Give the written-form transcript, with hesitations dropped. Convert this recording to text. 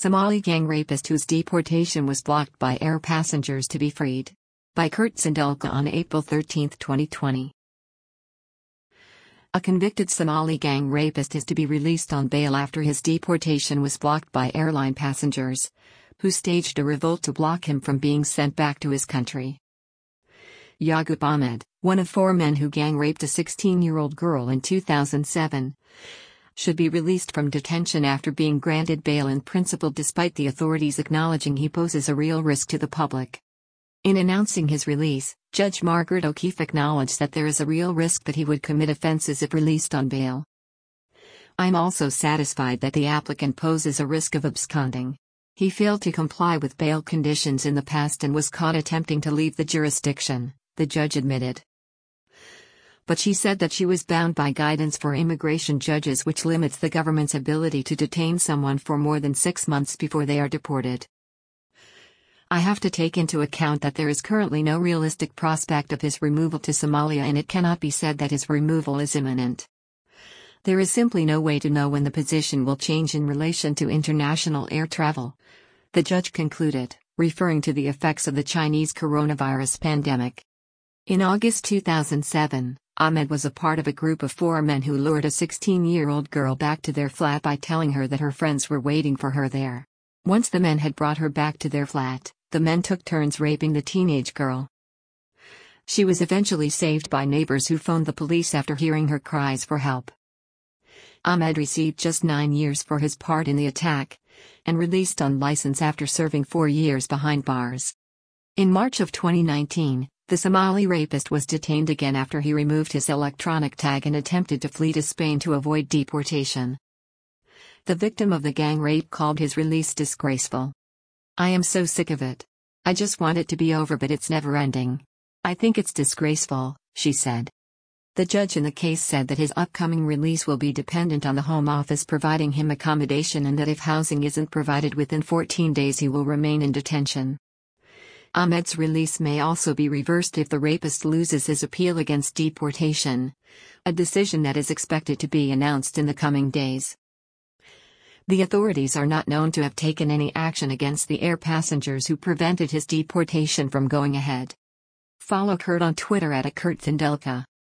Somali gang rapist whose deportation was blocked by air passengers to be freed. By Kurt Zindulka on April 13, 2020. A convicted Somali gang rapist is to be released on bail after his deportation was blocked by airline passengers, who staged a revolt to block him from being sent back to his country. Yaqub Ahmed, one of 4 men who gang raped a 16-year-old girl in 2007, should be released from detention after being granted bail in principle despite the authorities acknowledging he poses a real risk to the public. In announcing his release, Judge Margaret O'Keefe acknowledged that there is a real risk that he would commit offenses if released on bail. I'm also satisfied that the applicant poses a risk of absconding. He failed to comply with bail conditions in the past and was caught attempting to leave the jurisdiction, the judge admitted. But she said that she was bound by guidance for immigration judges which limits the government's ability to detain someone for more than 6 months before they are deported. I have to take into account that there is currently no realistic prospect of his removal to Somalia and it cannot be said that his removal is imminent. There is simply no way to know when the position will change in relation to international air travel, the judge concluded, referring to the effects of the Chinese coronavirus pandemic. In August 2007, Ahmed was a part of a group of 4 men who lured a 16-year-old girl back to their flat by telling her that her friends were waiting for her there. Once the men had brought her back to their flat, the men took turns raping the teenage girl. She was eventually saved by neighbors who phoned the police after hearing her cries for help. Ahmed received just 9 years for his part in the attack, and released on license after serving 4 years behind bars. In March of 2019, the Somali rapist was detained again after he removed his electronic tag and attempted to flee to Spain to avoid deportation. The victim of the gang rape called his release disgraceful. "I am so sick of it. I just want it to be over, but it's never ending. I think it's disgraceful," she said. The judge in the case said that his upcoming release will be dependent on the Home Office providing him accommodation and that if housing isn't provided within 14 days he will remain in detention. Ahmed's release may also be reversed if the rapist loses his appeal against deportation, a decision that is expected to be announced in the coming days. The authorities are not known to have taken any action against the air passengers who prevented his deportation from going ahead. Follow Kurt on Twitter @KurtZindulka.